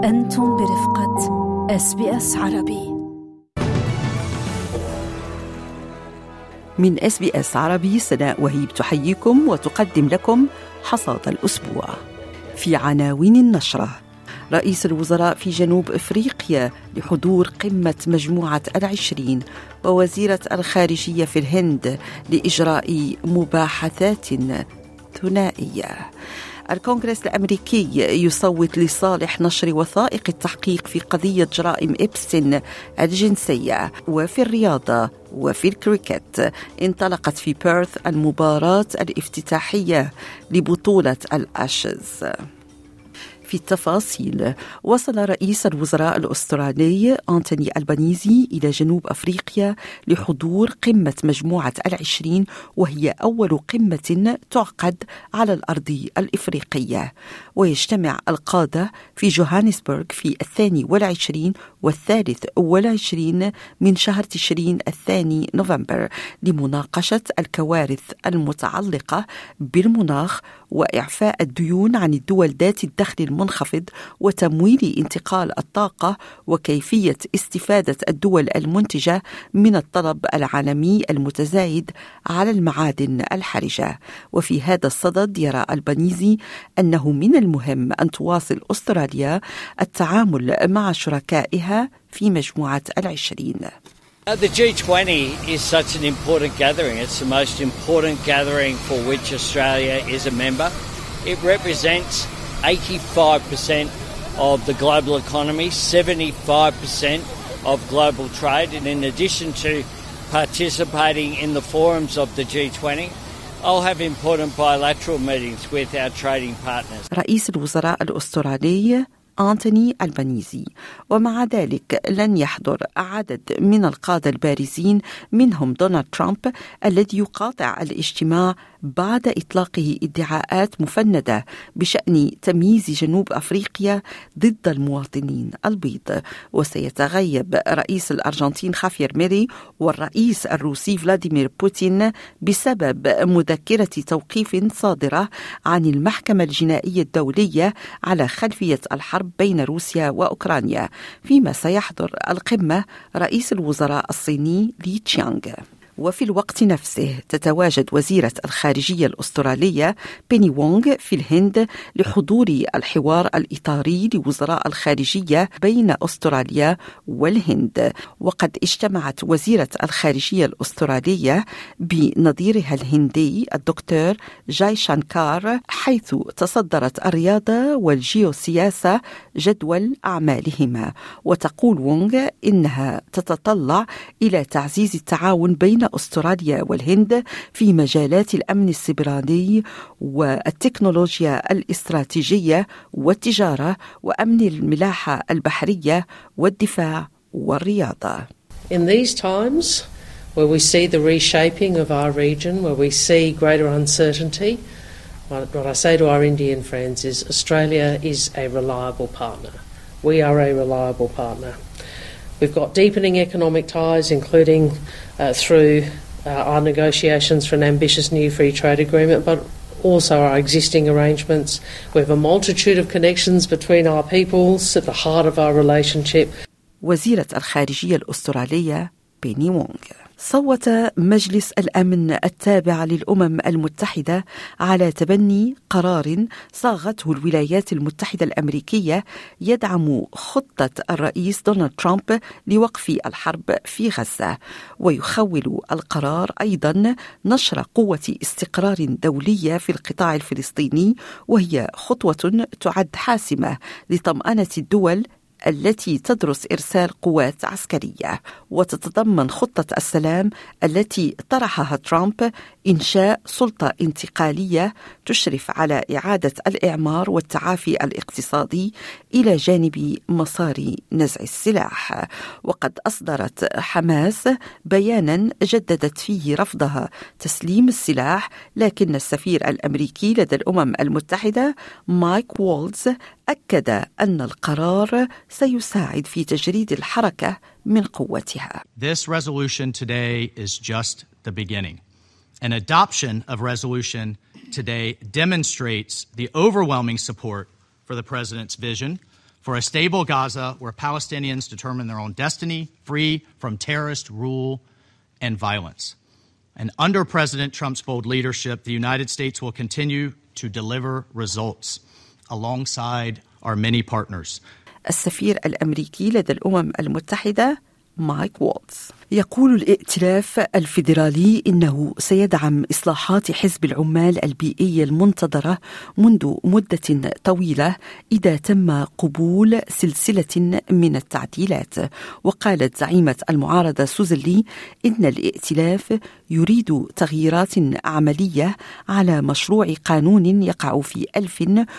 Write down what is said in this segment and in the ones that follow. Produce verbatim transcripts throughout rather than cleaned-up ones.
أنتم برفقة إس بي إس عربي. من إس بي إس عربي سناء وهيب تحييكم وتقدم لكم حصاد الأسبوع. في عناوين النشرة: رئيس الوزراء في جنوب أفريقيا لحضور قمة مجموعة العشرين، ووزيرة الخارجية في الهند لإجراء مباحثات ثنائية. الكونغرس الأمريكي يصوت لصالح نشر وثائق التحقيق في قضية جرائم إبستين الجنسية. وفي الرياضة وفي الكريكت، انطلقت في بيرث المباراة الافتتاحية لبطولة الأشز. في التفاصيل، وصل رئيس الوزراء الأسترالي أنتوني ألبانيزي إلى جنوب أفريقيا لحضور قمة مجموعة العشرين، وهي أول قمة تعقد على الأرض الإفريقية. ويجتمع القادة في جوهانسبرغ في الثاني والعشرين والثالث والعشرين من شهر تشرين الثاني نوفمبر لمناقشة الكوارث المتعلقة بالمناخ وإعفاء الديون عن الدول ذات الدخل المنخفض وتمويل انتقال الطاقة وكيفية استفادة الدول المنتجة من الطلب العالمي المتزايد على المعادن الحرجة. وفي هذا الصدد يرى ألبانيزي أنه من المهم أن تواصل أستراليا التعامل مع شركائها في مجموعة العشرين. The G twenty is such an important gathering. It's the most important gathering for which Australia is a member. It represents eighty-five percent of the global economy, seventy-five percent of global trade, and in addition to participating in the forums of the G twenty, I'll have important bilateral meetings with our trading partners. رئيس الوزراء الأسترالي أنتوني ألبانيزي. ومع ذلك لن يحضر عدد من القادة البارزين، منهم دونالد ترامب الذي يقاطع الاجتماع بعد إطلاقه ادعاءات مفندة بشأن تمييز جنوب أفريقيا ضد المواطنين البيض. وسيتغيب رئيس الأرجنتين خافير ميلي والرئيس الروسي فلاديمير بوتين بسبب مذكرة توقيف صادرة عن المحكمة الجنائية الدولية على خلفية الحرب بين روسيا وأوكرانيا، فيما سيحضر القمة رئيس الوزراء الصيني لي تشيانغ. وفي الوقت نفسه تتواجد وزيرة الخارجية الأسترالية بيني وونغ في الهند لحضور الحوار الإطاري لوزراء الخارجية بين أستراليا والهند. وقد اجتمعت وزيرة الخارجية الأسترالية بنظيرها الهندي الدكتور جاي شانكار، حيث تصدرت الرياضة والجيوسياسة جدول أعمالهما. وتقول وونغ إنها تتطلع إلى تعزيز التعاون بين أستراليا والهند في مجالات الأمن السيبراني والتكنولوجيا الاستراتيجية والتجارة وأمن الملاحة البحرية والدفاع والرياضة. In these times where we see the reshaping of our region, where we see greater uncertainty, what I say to our Indian friends is Australia is a reliable partner. We are a reliable partner. We've got deepening economic ties, including uh, through uh, our negotiations for an ambitious new free trade agreement, but also our existing arrangements. We have a multitude of connections between our peoples at the heart of our relationship. وزيرة الخارجية الأسترالية بيني وونغ. صوت مجلس الأمن التابع للأمم المتحدة على تبني قرار صاغته الولايات المتحدة الأمريكية يدعم خطة الرئيس دونالد ترامب لوقف الحرب في غزة. ويخول القرار أيضا نشر قوة استقرار دولية في القطاع الفلسطيني، وهي خطوة تعد حاسمة لطمأنة الدول التي تدرس إرسال قوات عسكرية. وتتضمن خطة السلام التي طرحها ترامب إنشاء سلطة انتقالية تشرف على إعادة الإعمار والتعافي الاقتصادي إلى جانب مسار نزع السلاح. وقد أصدرت حماس بيانا جددت فيه رفضها تسليم السلاح، لكن السفير الأمريكي لدى الأمم المتحدة مايك وولز أكد أن القرار سيساعد في تجريد الحركة من قوتها. This resolution today is just the beginning. An adoption of resolution today demonstrates the overwhelming support for the President's vision for a stable Gaza where Palestinians determine their own destiny, free from terrorist rule and violence. And under President Trump's bold leadership, the United States will continue to deliver results alongside our many partners. السفير الأمريكي لدى الأمم المتحدة مايك والتز يقول الائتلاف الفيدرالي إنه سيدعم إصلاحات حزب العمال البيئية المنتظرة منذ مدة طويلة إذا تم قبول سلسلة من التعديلات. وقالت زعيمة المعارضة سوزان لي إن الائتلاف يريد تغييرات عملية على مشروع قانون يقع في ألف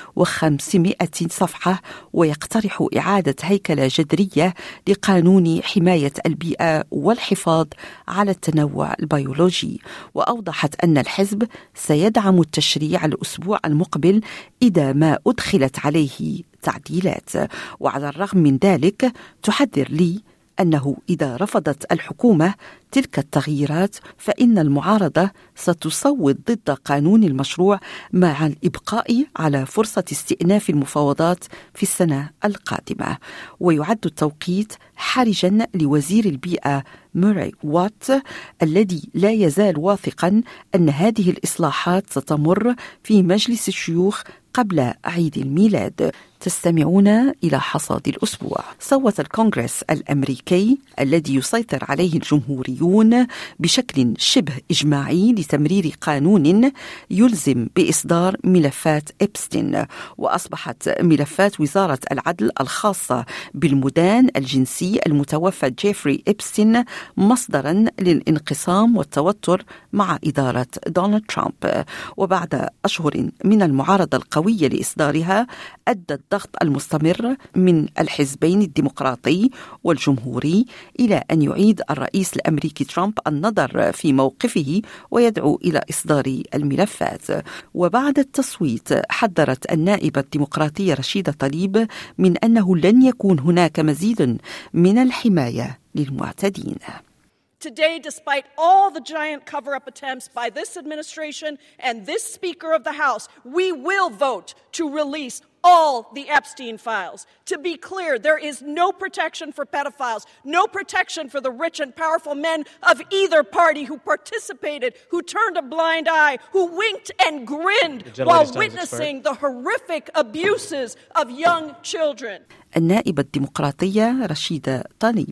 وخمسمائة صفحة ويقترح إعادة هيكلة جذرية لقانون حماية البيئة والحفاظ على التنوع البيولوجي. وأوضحت أن الحزب سيدعم التشريع الأسبوع المقبل إذا ما أدخلت عليه تعديلات. وعلى الرغم من ذلك تحذر لي أنه إذا رفضت الحكومة تلك التغييرات فإن المعارضة ستصوت ضد قانون المشروع مع الإبقاء على فرصة استئناف المفاوضات في السنة القادمة. ويعد التوقيت حرجا لوزير البيئة موراي وات الذي لا يزال واثقا أن هذه الإصلاحات ستمر في مجلس الشيوخ قبل عيد الميلاد. تستمعون إلى حصاد الأسبوع. صوت الكونغرس الأمريكي الذي يسيطر عليه الجمهوريون بشكل شبه إجماعي لتمرير قانون يلزم بإصدار ملفات إبستين. وأصبحت ملفات وزارة العدل الخاصة بالمدان الجنسي المتوفى جيفري إبستين مصدرا للانقسام والتوتر مع إدارة دونالد ترامب. وبعد أشهر من المعارضة القوية لإصدارها أدى الضغط المستمر من الحزبين الديمقراطي والجمهوري إلى أن يعيد الرئيس الأمريكي ترامب النظر في موقفه ويدعو إلى إصدار الملفات. وبعد التصويت حذرت النائبة الديمقراطية رشيدة طليب من أنه لن يكون هناك مزيد من الحماية للمعتدين. Today, despite all the giant cover-up attempts by this administration and this Speaker of the House, we will vote to release all the Epstein files. To be clear, there is no protection for pedophiles, no protection for the rich and powerful men of either party who participated, who turned a blind eye, who winked and grinned while witnessing the horrific abuses of young children. النائبة الديمقراطية رشيدة طليب.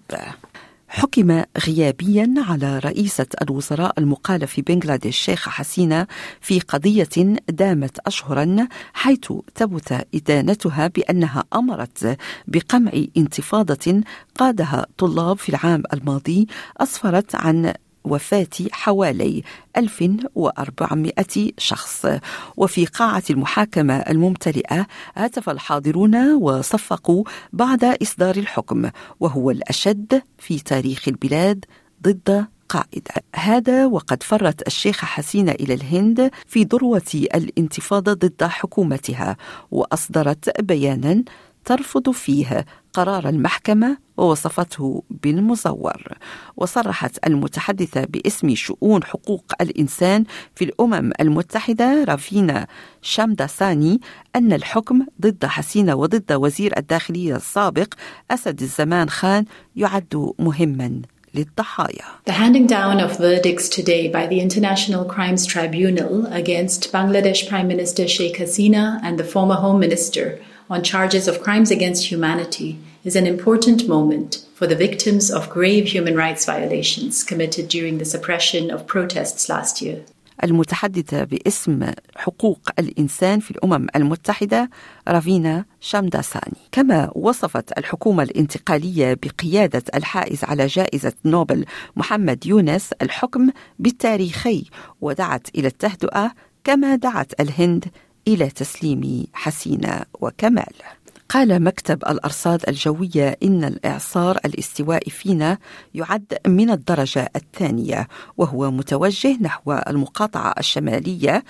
حكم غيابيا على رئيسة الوزراء المقالة في بنغلاديش شيخة حسينة في قضية دامت أشهرا، حيث ثبت إدانتها بأنها أمرت بقمع انتفاضة قادها طلاب في العام الماضي أسفرت عن وفاة حوالي ألف وأربعمائة شخص. وفي قاعة المحاكمة الممتلئة هتف الحاضرون وصفقوا بعد إصدار الحكم، وهو الأشد في تاريخ البلاد ضد قائد. هذا وقد فرت الشيخة حسينة إلى الهند في ذروة الانتفاضة ضد حكومتها، وأصدرت بيانا ترفض فيه قرار المحكمة ووصفته بالمزور. وصرحت المتحدثة باسم شؤون حقوق الإنسان في الأمم المتحدة رافينا شامداساني أن الحكم ضد حسينة وضد وزير الداخلية السابق أسد الزمان خان يعد مهما للضحايا. The handing down of verdicts today by the International Crimes Tribunal against Bangladesh Prime Minister Sheikh Hasina and the former Home Minister on charges of crimes against humanity is an important moment for the victims of grave human rights violations committed during the suppression of protests last year. المتحدثة باسم حقوق الإنسان في الأمم المتحدة رافينا شامداساني كما وصفت الحكومة الانتقالية بقيادة الحائز على جائزة نوبل محمد يونس الحكم بالتاريخي، ودعت إلى التهدئة كما دعت الهند إلى تسليم حسينة وكمال. قال مكتب الأرصاد الجوية إن الإعصار الاستوائي فينا يعد من الدرجة الثانية، وهو متوجه نحو المقاطعة الشمالية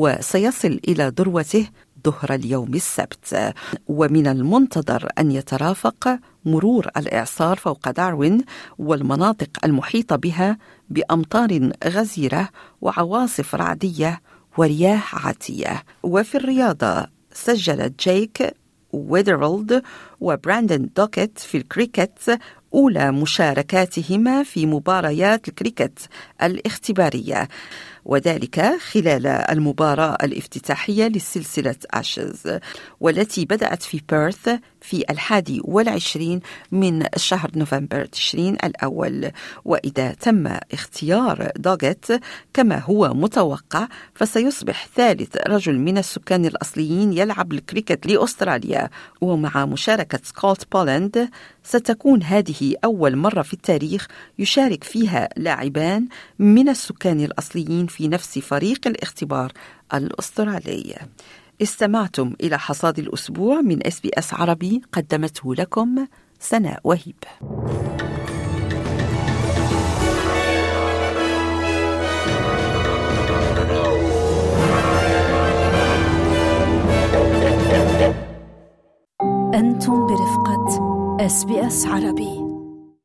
وسيصل إلى ذروته ظهر اليوم السبت. ومن المنتظر أن يترافق مرور الإعصار فوق داروين والمناطق المحيطة بها بأمطار غزيرة وعواصف رعدية ورياح عاتية. وفي الرياضة سجل جيك ويدرولد وبراندن دوكيت في الكريكت، أولى مشاركاتهما في مباريات الكريكت الاختبارية، وذلك خلال المباراة الافتتاحية لسلسلة آشز، والتي بدأت في بيرث في الحادي والعشرين من شهر نوفمبر تشرين الأول. وإذا تم اختيار دوغيت كما هو متوقع، فسيصبح ثالث رجل من السكان الأصليين يلعب الكريكت لأستراليا، ومع مشاركة سكوت بولند ستكون هذه أول مرة في التاريخ يشارك فيها لاعبان من السكان الأصليين في نفس فريق الاختبار الأسترالي. استمعتم إلى حصاد الأسبوع من إس بي إس عربي، قدمته لكم سناء وهيب. أنتم برفقة إس بي إس عربي.